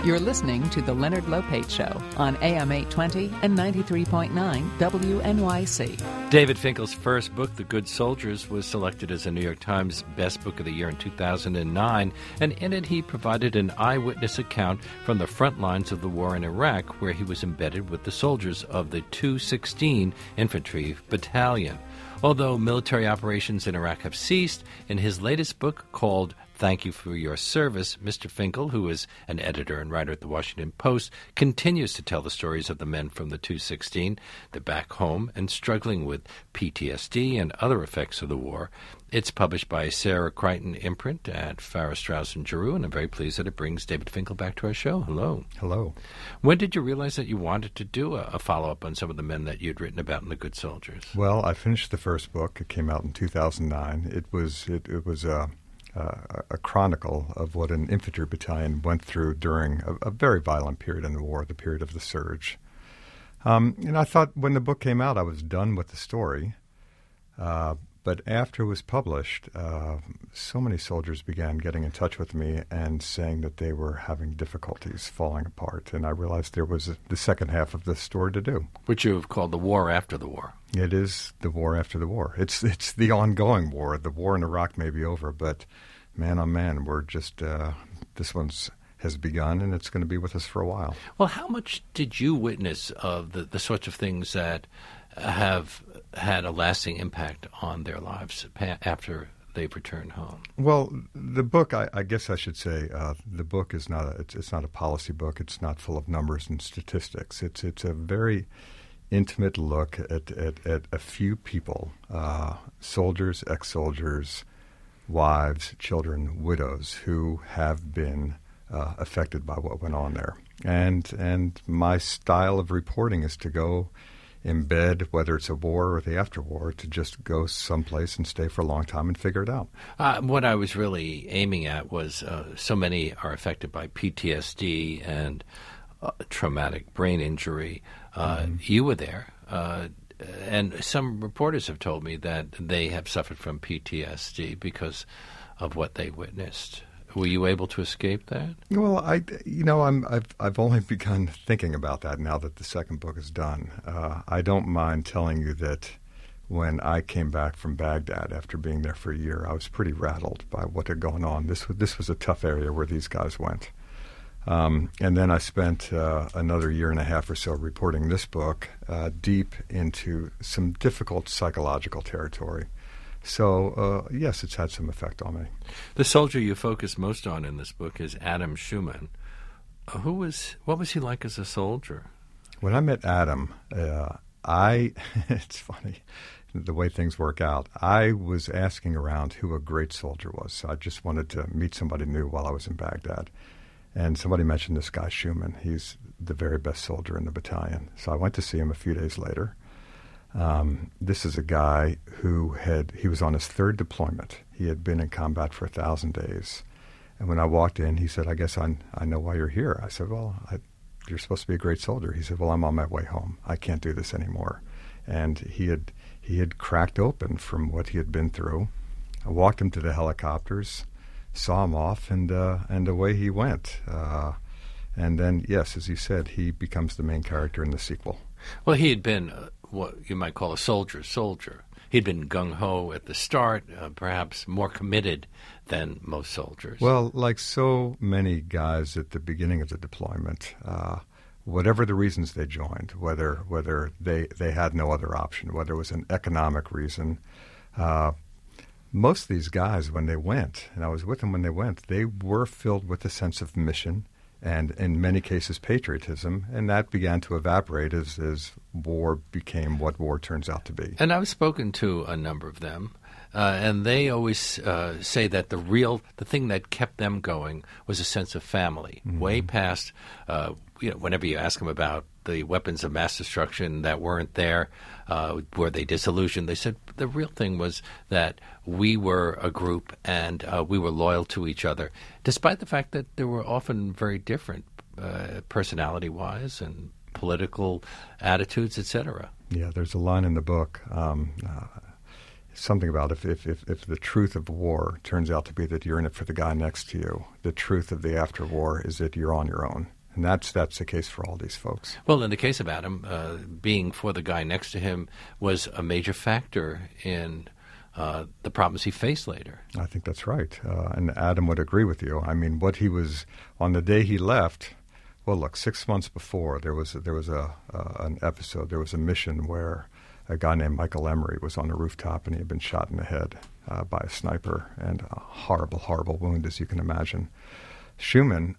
You're listening to The Leonard Lopate Show on AM 820 and 93.9 WNYC. David Finkel's first book, The Good Soldiers, was selected as a New York Times Best Book of the Year in 2009, and in it he provided an eyewitness account from the front lines of the war in Iraq, where he was embedded with the soldiers of the 216 Infantry Battalion. Although military operations in Iraq have ceased, in his latest book called Thank You for Your Service, Mr. Finkel, who is an editor and writer at the Washington Post, continues to tell the stories of the men from the 216. They're back home and struggling with PTSD and other effects of the war. It's published by Sarah Crichton Imprint at Farrar, Straus and Giroux, and I'm very pleased that it brings David Finkel back to our show. Hello. Hello. When did you realize that you wanted to do a follow-up on some of the men that you'd written about in The Good Soldiers? Well, I finished the first book. It came out in 2009. It was a chronicle of what an infantry battalion went through during a very violent period in the war, the period of the surge. And I thought when the book came out, I was done with the story. But after it was published, so many soldiers began getting in touch with me and saying that they were having difficulties falling apart. And I realized there was the second half of the story to do. Which you have called the war after the war. It is the war after the war. It's the ongoing war. The war in Iraq may be over, but man on man, we're just this one's has begun, and it's going to be with us for a while. Well, how much did you witness of the sorts of things that have had a lasting impact on their lives after they've returned home? Well, the book, I guess I should say, the book is not it's not a policy book. It's not full of numbers and statistics. It's a very intimate look at a few people, soldiers, ex-soldiers, wives, children, widows, who have been affected by what went on there. And my style of reporting is to go embed, whether it's a war or the after-war, to just go someplace and stay for a long time and figure it out. What I was really aiming at was so many are affected by PTSD and traumatic brain injury. You were there, and some reporters have told me that they have suffered from PTSD because of what they witnessed. Were you able to escape that? Well, I've only begun thinking about that now that the second book is done. I don't mind telling you that when I came back from Baghdad after being there for a year, I was pretty rattled by what had gone on. This was a tough area where these guys went. And then I spent another year and a half or so reporting this book deep into some difficult psychological territory. So, yes, it's had some effect on me. The soldier you focus most on in this book is Adam Schumann. What was he like as a soldier? When I met Adam, it's funny the way things work out. I was asking around who a great soldier was. So I just wanted to meet somebody new while I was in Baghdad. And somebody mentioned this guy Schumann. He's the very best soldier in the battalion. So I went to see him a few days later. This is a guy who he was on his third deployment. He had been in combat for 1,000 days. And when I walked in, he said, I guess I know why you're here. I said, well, you're supposed to be a great soldier. He said, well, I'm on my way home. I can't do this anymore. And he had cracked open from what he had been through. I walked him to the helicopters, saw him off, and away he went. And then, yes, as you said, he becomes the main character in the sequel. Well, he had been what you might call a soldier. He'd been gung-ho at the start, perhaps more committed than most soldiers. Well, like so many guys at the beginning of the deployment, whatever the reasons they joined, whether they had no other option, whether it was an economic reason, most of these guys, when they went, and I was with them when they went, they were filled with a sense of mission and, in many cases, patriotism, and that began to evaporate as war became what war turns out to be. And I've spoken to a number of them, and they always say that the thing that kept them going was a sense of family, way past, whenever you ask them about the weapons of mass destruction that weren't there, were they disillusioned? They said the real thing was that we were a group and we were loyal to each other, despite the fact that they were often very different personality-wise and political attitudes, etc. Yeah, there's a line in the book, something about if the truth of war turns out to be that you're in it for the guy next to you, the truth of the after war is that you're on your own. And that's the case for all these folks. Well, in the case of Adam, being for the guy next to him was a major factor in the problems he faced later. I think that's right. And Adam would agree with you. I mean, what he was, on the day he left, well, look, 6 months before, there was an episode, there was a mission where a guy named Michael Emery was on a rooftop and he had been shot in the head by a sniper, and a horrible, horrible wound, as you can imagine. Schumann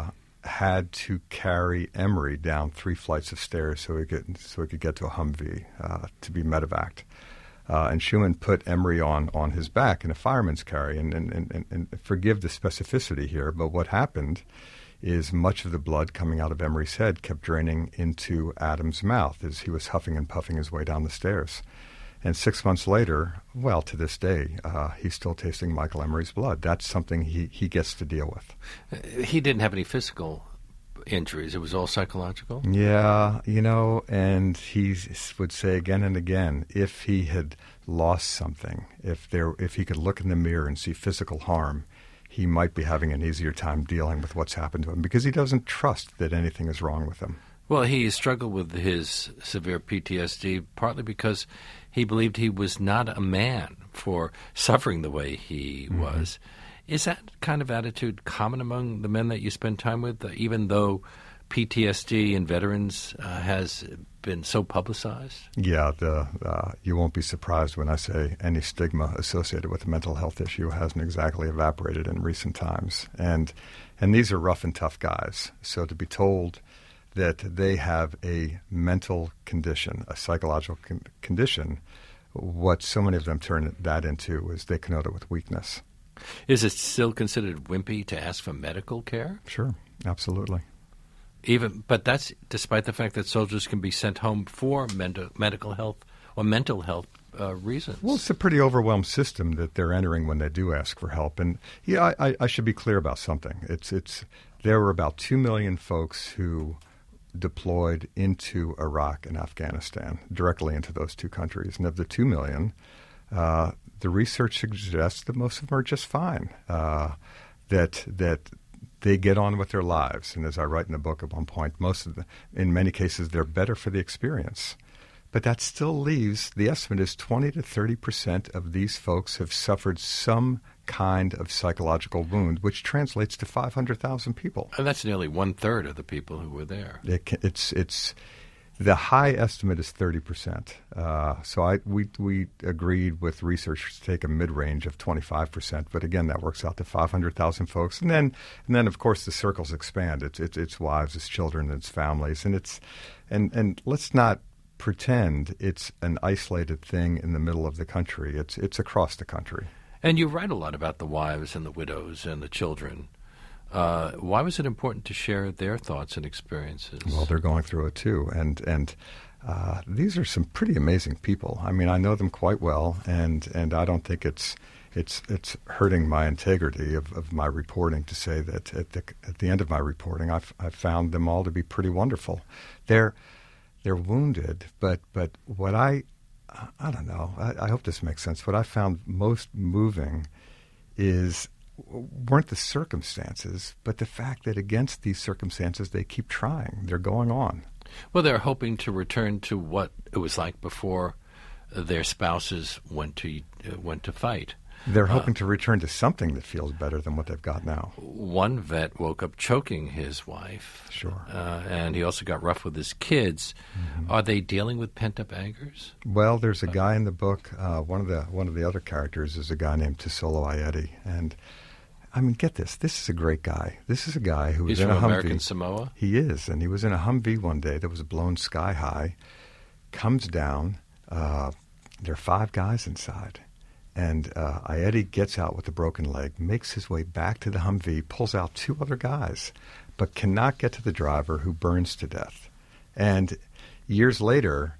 had to carry Emery down 3 flights of stairs so he could get to a Humvee to be medevaced. And Schumann put Emery on his back in a fireman's carry. And forgive the specificity here, but what happened is much of the blood coming out of Emery's head kept draining into Adam's mouth as he was huffing and puffing his way down the stairs. And 6 months later, well, to this day, he's still tasting Michael Emery's blood. That's something he gets to deal with. He didn't have any physical injuries. It was all psychological? Yeah, and he would say again and again, if he had lost something, if he could look in the mirror and see physical harm, he might be having an easier time dealing with what's happened to him because he doesn't trust that anything is wrong with him. Well, he struggled with his severe PTSD partly because he believed he was not a man for suffering the way he was. Is that kind of attitude common among the men that you spend time with, even though PTSD in veterans has been so publicized? Yeah, you won't be surprised when I say any stigma associated with a mental health issue hasn't exactly evaporated in recent times. And these are rough and tough guys. So to be told that they have a mental condition, a psychological condition, what so many of them turn that into is they connote it with weakness. Is it still considered wimpy to ask for medical care? Sure, absolutely. But that's despite the fact that soldiers can be sent home for medical health or mental health reasons. Well, it's a pretty overwhelmed system that they're entering when they do ask for help. And yeah, I should be clear about something. There were about 2 million folks who deployed into Iraq and Afghanistan, directly into those two countries. And of the 2 million, the research suggests that most of them are just fine, that they get on with their lives. And as I write in the book at one point, in many cases, they're better for the experience. But that still leaves, the estimate is 20 to 30% of these folks have suffered some kind of psychological wound, which translates to 500,000 people. And that's nearly 1/3 of the people who were there. It's the high estimate is 30%. So we agreed with researchers to take a mid-range of 25%. But again, that works out to 500,000 folks. And then of course the circles expand. It's wives, it's children, it's families, and let's not pretend it's an isolated thing in the middle of the country. It's across the country. And you write a lot about the wives and the widows and the children. Why was it important to share their thoughts and experiences? Well, they're going through it too, and these are some pretty amazing people. I mean, I know them quite well, and I don't think it's hurting my integrity of my reporting to say that at the end of my reporting, I've found them all to be pretty wonderful. They're wounded, but what I don't know. I hope this makes sense. What I found most moving weren't the circumstances, but the fact that against these circumstances they keep trying. They're going on. Well, they're hoping to return to what it was like before their spouses went to fight. They're hoping to return to something that feels better than what they've got now. One vet woke up choking his wife. Sure. And he also got rough with his kids. Mm-hmm. Are they dealing with pent-up angers? Well, there's a guy in the book. One of the other characters is a guy named Tesolo Ayeti. And, I mean, get this. This is a great guy. This is a guy who was in a Humvee. He's from American Samoa? He is. And he was in a Humvee one day that was blown sky high, comes down. There are 5 guys inside. And Ayeti gets out with a broken leg, makes his way back to the Humvee, pulls out 2 other guys, but cannot get to the driver, who burns to death. And years later,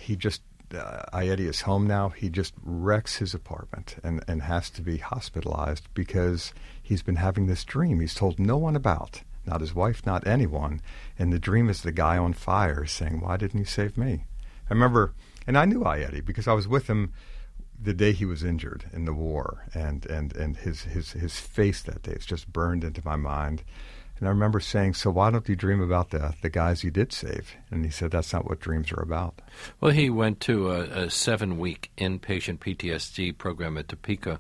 Ayeti is home now. He just wrecks his apartment and has to be hospitalized because he's been having this dream he's told no one about, not his wife, not anyone. And the dream is the guy on fire saying, "Why didn't you save me?" I remember, and I knew Ayeti because I was with him the day he was injured in the war, and his face that day, it's just burned into my mind. And I remember saying, so why don't you dream about the guys you did save? And he said, that's not what dreams are about. Well, he went to a 7-week inpatient PTSD program at Topeka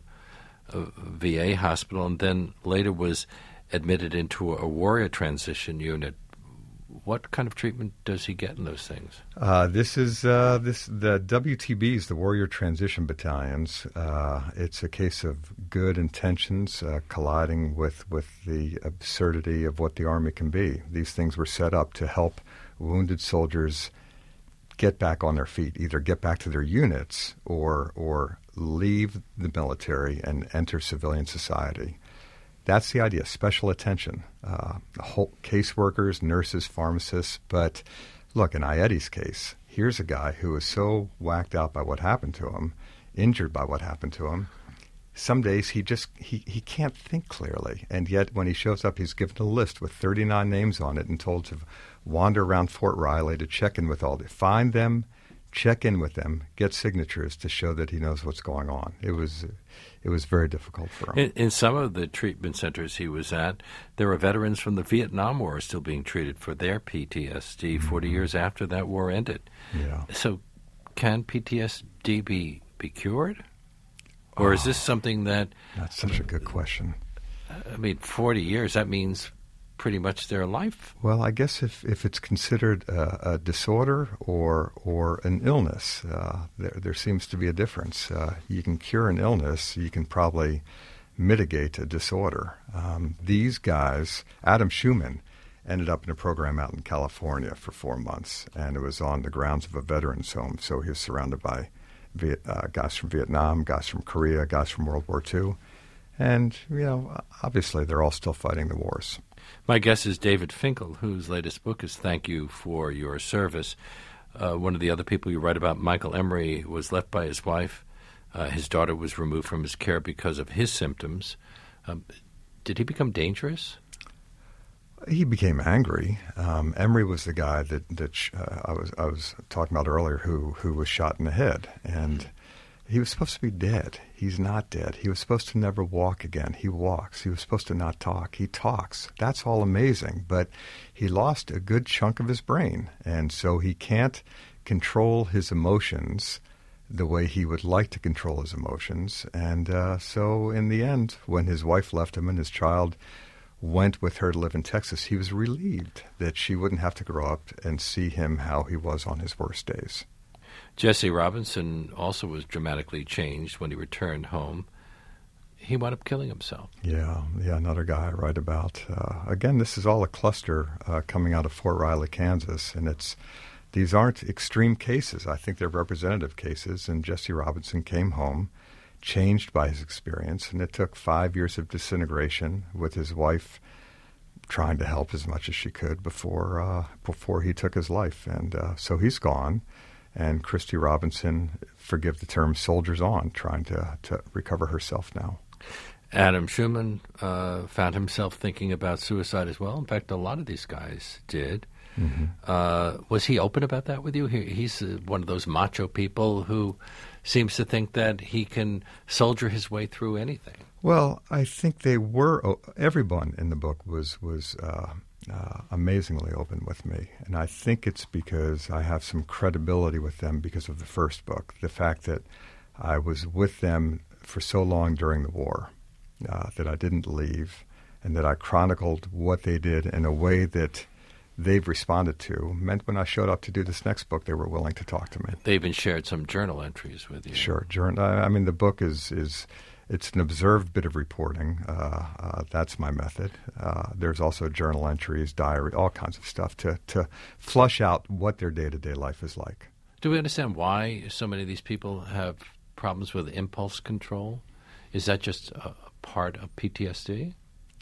VA hospital, and then later was admitted into a warrior transition unit. What kind of treatment does he get in those things? This is the WTBs, the Warrior Transition Battalions. It's a case of good intentions colliding with the absurdity of what the Army can be. These things were set up to help wounded soldiers get back on their feet, either get back to their units or leave the military and enter civilian society. That's the idea, special attention. Whole caseworkers, nurses, pharmacists. But look, in Ayeti's case, here's a guy who was so whacked out by what happened to him, injured by what happened to him. Some days he can't think clearly. And yet when he shows up, he's given a list with 39 names on it and told to wander around Fort Riley to check in with all the, find them, check in with them, get signatures to show that he knows what's going on. It was very difficult for him. In some of the treatment centers he was at, there were veterans from the Vietnam War still being treated for their PTSD 40 years after that war ended. Yeah. So can PTSD be cured? Or is this something that... That's such a good question. 40 years, that means pretty much their life. Well, I guess if it's considered a disorder or an illness, there seems to be a difference. You can cure an illness. You can probably mitigate a disorder. These guys, Adam Schumann, ended up in a program out in California for 4 months, and it was on the grounds of a veterans home. So he was surrounded by guys from Vietnam, guys from Korea, guys from World War II. And, obviously they're all still fighting the wars. My guest is David Finkel, whose latest book is Thank You for Your Service. One of the other people you write about, Michael Emery, was left by his wife. His daughter was removed from his care because of his symptoms. Did he become dangerous? He became angry. Emery was the guy that I was talking about earlier who was shot in the head. And he was supposed to be dead. He's not dead. He was supposed to never walk again. He walks. He was supposed to not talk. He talks. That's all amazing. But he lost a good chunk of his brain. And so he can't control his emotions the way he would like to control his emotions. And so in the end, when his wife left him and his child went with her to live in Texas, he was relieved that she wouldn't have to grow up and see him how he was on his worst days. Jesse Robinson also was dramatically changed when he returned home. He wound up killing himself. Yeah, another guy I write about. Again, this is all a cluster coming out of Fort Riley, Kansas, and these aren't extreme cases. I think they're representative cases, and Jesse Robinson came home changed by his experience, and it took 5 years of disintegration with his wife trying to help as much as she could before he took his life. And so he's gone. And Christy Robinson, forgive the term, soldiers on, trying to recover herself now. Adam Schumann found himself thinking about suicide as well. In fact, a lot of these guys did. Mm-hmm. Was he open about that with you? He's one of those macho people who seems to think that he can soldier his way through anything. Well, I think they were. Everyone in the book was amazingly open with me. And I think it's because I have some credibility with them because of the first book, the fact that I was with them for so long during the war, that I didn't leave, and that I chronicled what they did in a way that they've responded to, meant when I showed up to do this next book, they were willing to talk to me. They even shared some journal entries with you. Sure. I mean, the book is it's an observed bit of reporting. That's my method. There's also journal entries, diary, all kinds of stuff to flush out what their day-to-day life is like. Do we understand why so many of these people have problems with impulse control? Is that just a part of PTSD?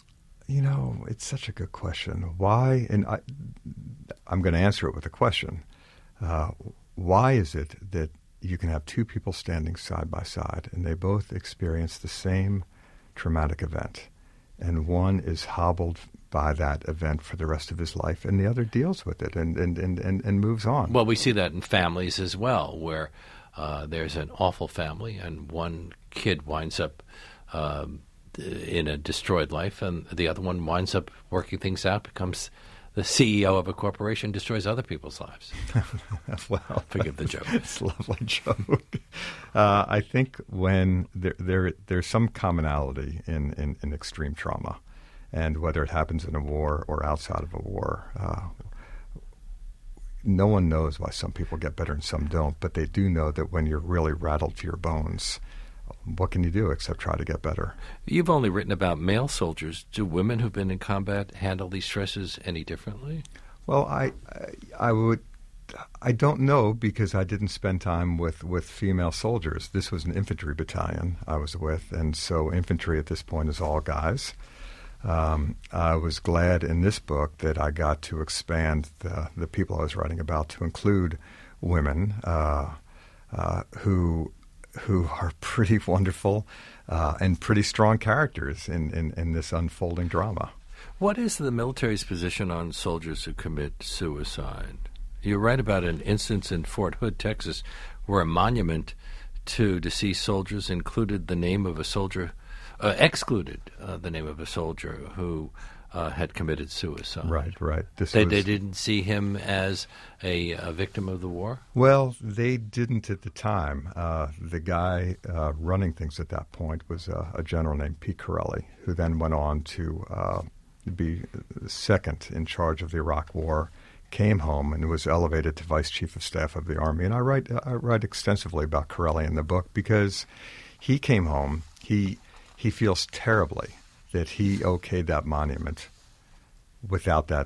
It's such a good question. Why? And I'm going to answer it with a question. Why is it that you can have two people standing side by side and they both experience the same traumatic event, and one is hobbled by that event for the rest of his life, and the other deals with it and moves on? Well, we see that in families as well, where there's an awful family and one kid winds up in a destroyed life, and the other one winds up working things out, becomes the CEO of a corporation, destroys other people's lives. Well, forgive the joke. It's a lovely joke. I think when there's some commonality in extreme trauma, and whether it happens in a war or outside of a war, no one knows why some people get better and some don't, but they do know that when you're really rattled to your bones, what can you do except try to get better? You've only written about male soldiers. Do women who've been in combat handle these stresses any differently? Well, I don't know, because I didn't spend time with female soldiers. This was an infantry battalion I was with, and so infantry at this point is all guys. I was glad in this book that I got to expand the people I was writing about to include women who are pretty wonderful and pretty strong characters in this unfolding drama. What is the military's position on soldiers who commit suicide? You write about an instance in Fort Hood, Texas, where a monument to deceased soldiers included the name of a soldier, excluded the name of a soldier who had committed suicide. Right. They didn't see him as a victim of the war? Well, they didn't at the time. The guy running things at that point was a general named Pete Corelli, who then went on to be second in charge of the Iraq War, came home and was elevated to Vice Chief of Staff of the Army. And I write extensively about Corelli in the book because he came home. He feels terribly that he okayed that monument without the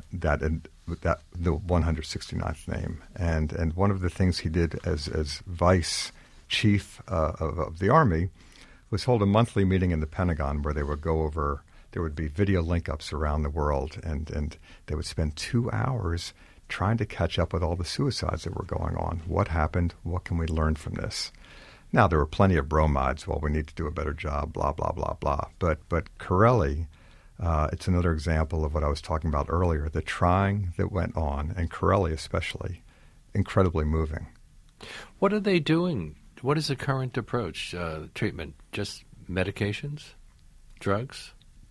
169th name. And one of the things he did as Vice Chief of the Army was hold a monthly meeting in the Pentagon where they would go over. There would be video link-ups around the world, and they would spend 2 hours trying to catch up with all the suicides that were going on. What happened? What can we learn from this? Now, there were plenty of bromides. Well, we need to do a better job, blah, blah, blah, blah. But Corelli, it's another example of what I was talking about earlier, the trying that went on, and Corelli especially, incredibly moving. What are they doing? What is the current approach, treatment? Just medications? Drugs?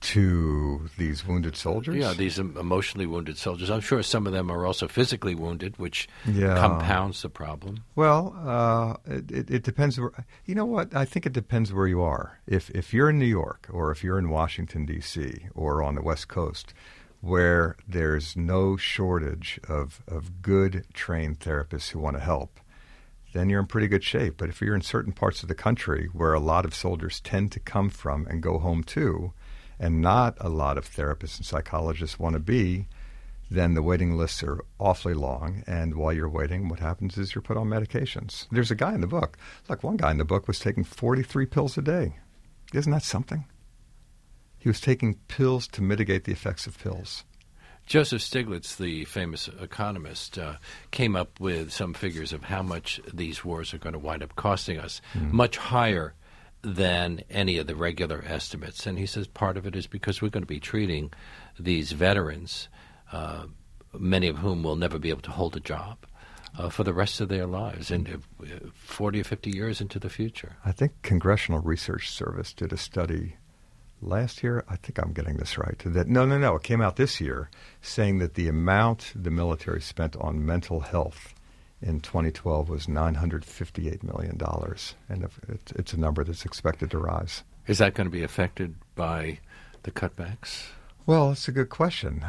To these wounded soldiers? Yeah, these emotionally wounded soldiers. I'm sure some of them are also physically wounded, which compounds the problem. Well, it depends. You know what? I think it depends where you are. If you're in New York, or if you're in Washington, D.C., or on the West Coast, where there's no shortage of good trained therapists who want to help, then you're in pretty good shape. But if you're in certain parts of the country where a lot of soldiers tend to come from and go home too, and not a lot of therapists and psychologists want to be, then the waiting lists are awfully long. And while you're waiting, what happens is you're put on medications. There's a guy in the book. Look, one guy in the book was taking 43 pills a day. Isn't that something? He was taking pills to mitigate the effects of pills. Joseph Stiglitz, the famous economist, came up with some figures of how much these wars are going to wind up costing us, much higher than any of the regular estimates. And he says part of it is because we're going to be treating these veterans, many of whom will never be able to hold a job for the rest of their lives, and 40 or 50 years into the future. I think Congressional Research Service did a study last year. I think I'm getting this right. No. It came out this year saying that the amount the military spent on mental health in 2012 was $958 million, and it's a number that's expected to rise. Is that going to be affected by the cutbacks? Well, it's a good question.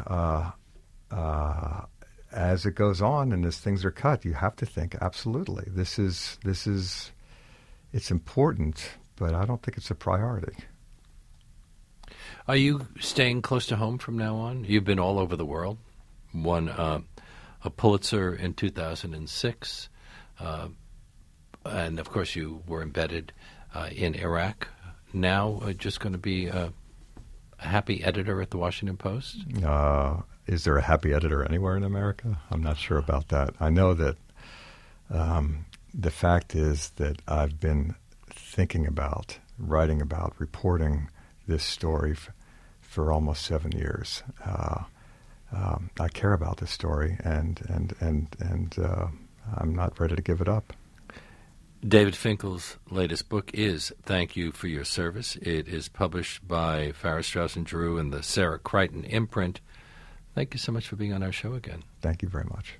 As it goes on and as things are cut, you have to think absolutely. This is it's important, but I don't think it's a priority. Are you staying close to home from now on? You've been all over the world. Won a Pulitzer in 2006, and of course you were embedded in Iraq. Now just going to be a happy editor at the Washington Post? Is there a happy editor anywhere in America? I'm not sure about that. I know that the fact is that I've been thinking about, writing about, reporting this story for almost 7 years. I care about this story, and I'm not ready to give it up. David Finkel's latest book is Thank You for Your Service. It is published by Farrar, Straus & Giroux and the Sarah Crichton imprint. Thank you so much for being on our show again. Thank you very much.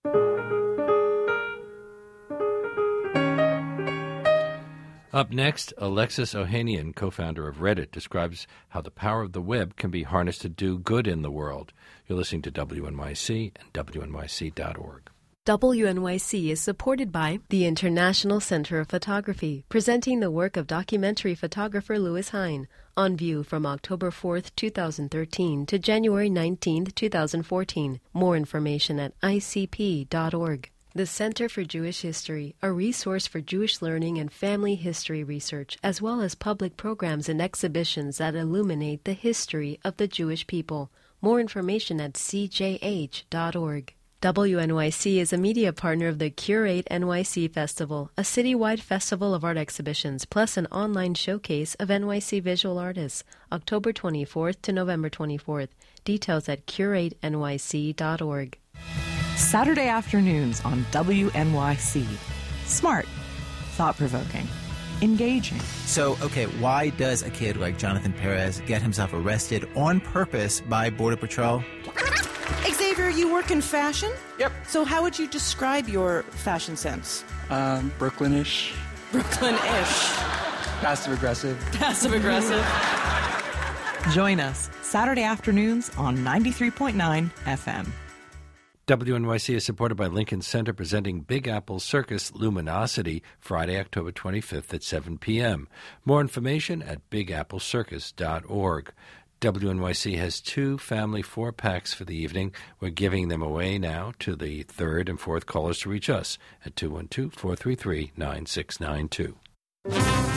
Up next, Alexis Ohanian, co-founder of Reddit, describes how the power of the web can be harnessed to do good in the world. You're listening to WNYC and WNYC.org. WNYC is supported by the International Center of Photography, presenting the work of documentary photographer Louis Hine, on view from October 4th, 2013 to January 19th, 2014. More information at icp.org. The Center for Jewish History, a resource for Jewish learning and family history research, as well as public programs and exhibitions that illuminate the history of the Jewish people. More information at cjh.org. WNYC is a media partner of the Curate NYC Festival, a citywide festival of art exhibitions, plus an online showcase of NYC visual artists, October 24th to November 24th. Details at curatenyc.org. Saturday afternoons on WNYC. Smart, thought-provoking, engaging. So, okay, why does a kid like Jonathan Perez get himself arrested on purpose by Border Patrol? Xavier, you work in fashion? Yep. So how would you describe your fashion sense? Brooklyn-ish. Brooklyn-ish. Passive-aggressive. Passive-aggressive. Join us Saturday afternoons on 93.9 FM. WNYC is supported by Lincoln Center, presenting Big Apple Circus Luminosity Friday, October 25th at 7 p.m. More information at bigapplecircus.org. WNYC has 2 family 4-packs for the evening. We're giving them away now to the 3rd and 4th callers to reach us at 212-433-9692.